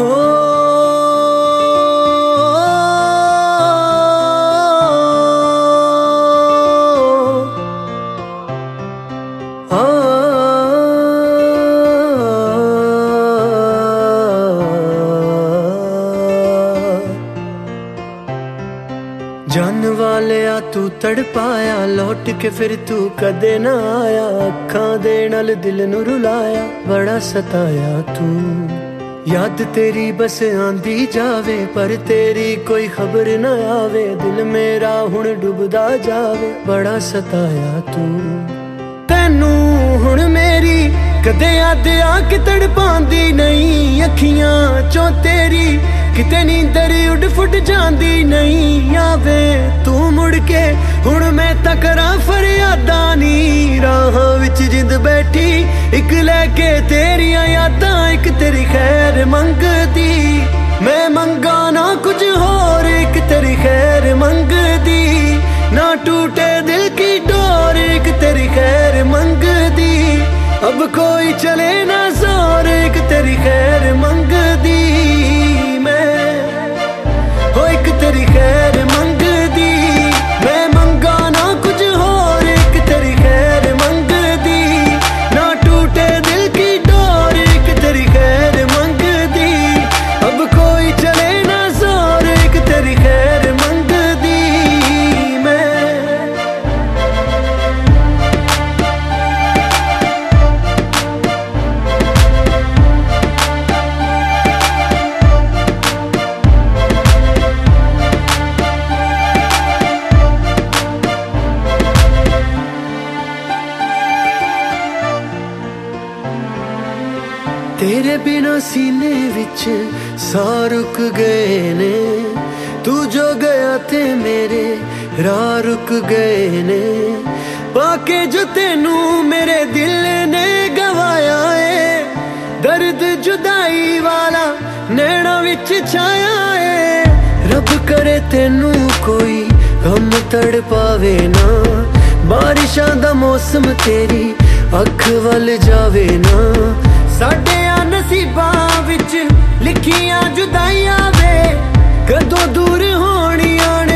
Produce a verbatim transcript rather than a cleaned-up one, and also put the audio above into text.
जान वालिया तू तड़पाया, लौट के फिर तू कदे ना आया। अखां दे नाल दिल नू रुलाया, बड़ा सताया तू। याद तेरी बस आंदी जावे, पर तेरी कोई खबर न आवे। दिल मेरा हुण डुबदा जावे, बड़ा सताया तू। तैनू हुण मेरी कदे याद आके तड़पांदी नहीं। अखियां चों तेरी किते नींदर उड़ फुट जांदी नहीं। आवे तू मुड़ के हुण मैं तां करां फरियादां नी। राहां विच जिंद बैठी इक लैके तेरियां यादां, इक तेरी खैर मंगदी। मैं मंगा ना कुछ होर, इक तेरी खैर मंगदी। ना टूटे दिल की डोर, एक तेरी खैर मंगदी। अब कोई चले ना जोर, एक तेरी खैर मंगदी। मैं हो एक तेरी खैर मंगदी। मैं मंगा ना कुछ होर, एक तेरी खैर मंगदी। ना टूटे दिल की डोर, एक तेरी खैर मंगदी। अब कोई चले ना जोर, एक तेरी खैर मंगदी। मैं तेरे बिना सीने विच सा रुक गए ने। तू जो गया ते मेरे राह रुक गए ने। पाके जो तेनू मेरे दिल ने गवाया है। दर्द जुदाई वाला नैना विच छाया है। रब करे तेनू कोई गम तड़ पावे ना। बारिशां दा मौसम तेरी अख वल जावे ना। साडे नसीबां विच लिखियां जुदाइयां वे, कदों दूर होणियां